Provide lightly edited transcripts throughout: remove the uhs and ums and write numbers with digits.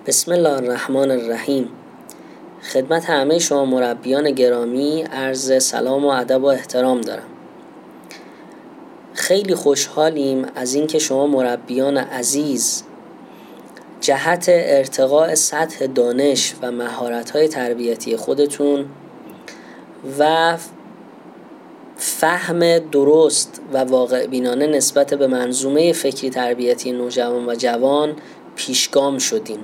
بسم الله الرحمن الرحیم. خدمت همه شما مربیان گرامی عرض سلام و ادب و احترام دارم. خیلی خوشحالیم از اینکه شما مربیان عزیز جهت ارتقاء سطح دانش و مهارت‌های تربیتی خودتون و فهم درست و واقع بینانه نسبت به منظومه فکری تربیتی نوجوان و جوان پیشگام شدیم.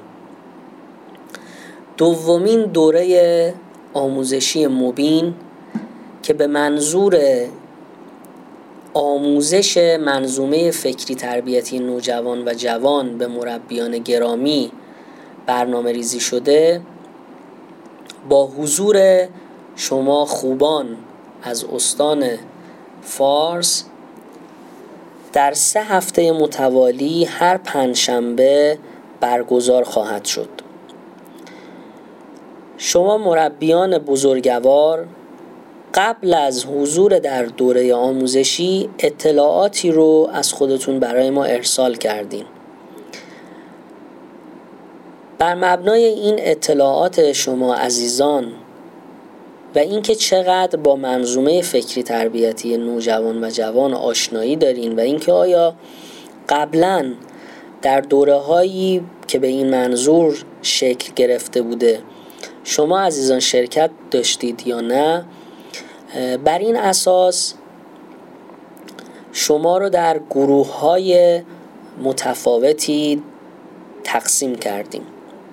دومین دوره آموزشی مبین که به منظور آموزش منظومه فکری تربیتی نوجوان و جوان به مربیان گرامی برنامه ریزی شده، با حضور شما خوبان از استان فارس در 3 هفته متوالی هر پنجشنبه برگزار خواهد شد. شما مربیان بزرگوار قبل از حضور در دوره آموزشی اطلاعاتی رو از خودتون برای ما ارسال کردین. بر مبنای این اطلاعات شما عزیزان و اینکه چقدر با منظومه فکری تربیتی نوجوان و جوان آشنایی دارین و اینکه آیا قبلاً در دوره‌هایی که به این منظور شکل گرفته بوده شما عزیزان شرکت داشتید یا نه، بر این اساس شما رو در گروه‌های متفاوتی تقسیم کردیم.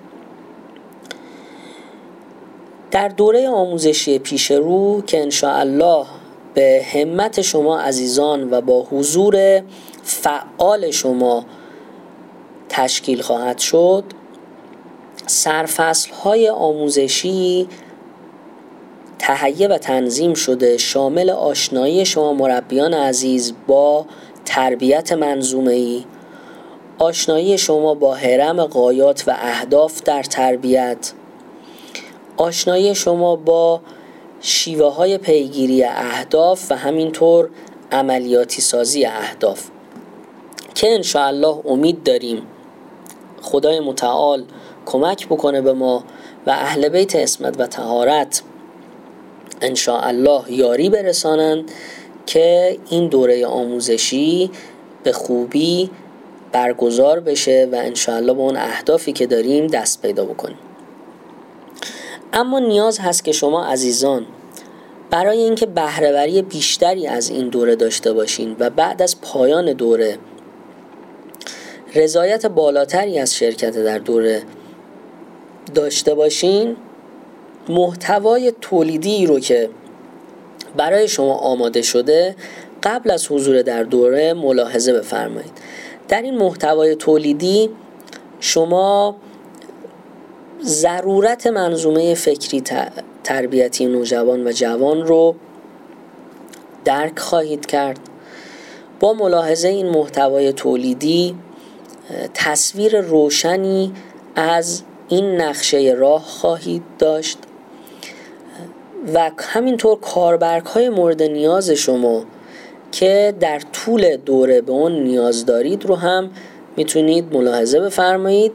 در دوره آموزشی پیش رو که انشاءالله به همت شما عزیزان و با حضور فعال شما تشکیل خواهد شد، سرفصل‌های آموزشی تهیه و تنظیم شده شامل آشنایی شما مربیان عزیز با تربیت منظومه‌ای، آشنایی شما با هرم غایات و اهداف در تربیت، آشنایی شما با شیوه‌های پیگیری اهداف و همینطور عملیاتی سازی اهداف که انشاءالله امید داریم خدای متعال کمک بکنه به ما و اهل بیت عصمت و طهارت انشاءالله یاری برسانند که این دوره آموزشی به خوبی برگزار بشه و انشاءالله به اون اهدافی که داریم دست پیدا بکنیم. اما نیاز هست که شما عزیزان برای اینکه بهره‌وری بیشتری از این دوره داشته باشین و بعد از پایان دوره رضایت بالاتری از شرکت در دوره داشته باشین، محتوای تولیدی رو که برای شما آماده شده قبل از حضور در دوره ملاحظه بفرمایید. در این محتوای تولیدی شما ضرورت منظومه فکری تربیتی نوجوان و جوان رو درک خواهید کرد. با ملاحظه این محتوای تولیدی تصویر روشنی از این نقشه راه خواهید داشت و همینطور کاربرهای مورد نیاز شما که در طول دوره به اون نیاز دارید رو هم میتونید ملاحظه بفرمایید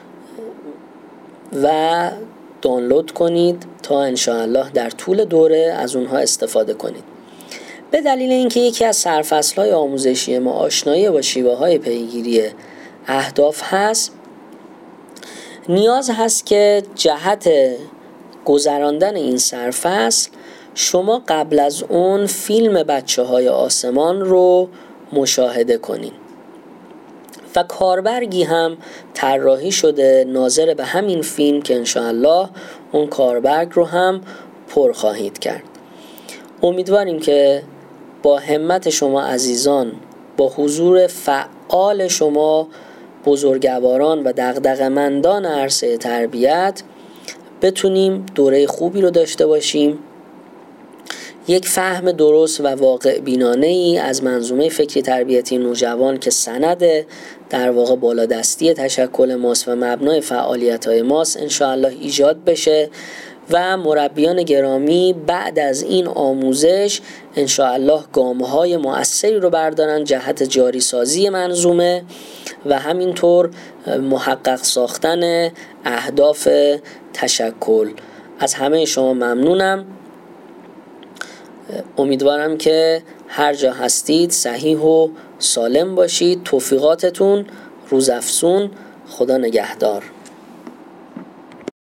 و دانلود کنید تا انشاءالله در طول دوره از اونها استفاده کنید. به دلیل اینکه یکی از سرفصل‌های آموزشی ما آشنایی با شیوه‌های پیگیری اهداف هست، نیاز هست که جهت گذراندن این سرفصل شما قبل از اون فیلم بچه‌های آسمان رو مشاهده کنین و کاربرگی هم طراحی شده ناظر به همین فیلم که انشاءالله اون کاربرگ رو هم پر خواهید کرد. امیدواریم که با همت شما عزیزان، با حضور فعال شما بزرگواران و دغدغه‌مندان عرصه تربیت بتونیم دوره خوبی رو داشته باشیم، یک فهم درست و واقع بینانه ای از منظومه فکری تربیتی نوجوان که سند در واقع بالادستی تشکل ماست و مبنای فعالیت های ماست انشاءالله ایجاد بشه و مربیان گرامی بعد از این آموزش انشاءالله گام‌های مؤثری رو بردارن جهت جاری سازی منظومه و همینطور محقق ساختن اهداف تشکل. از همه شما ممنونم. امیدوارم که هر جا هستید صحیح و سالم باشید. توفیقاتتون روزافزون. خدا نگهدار.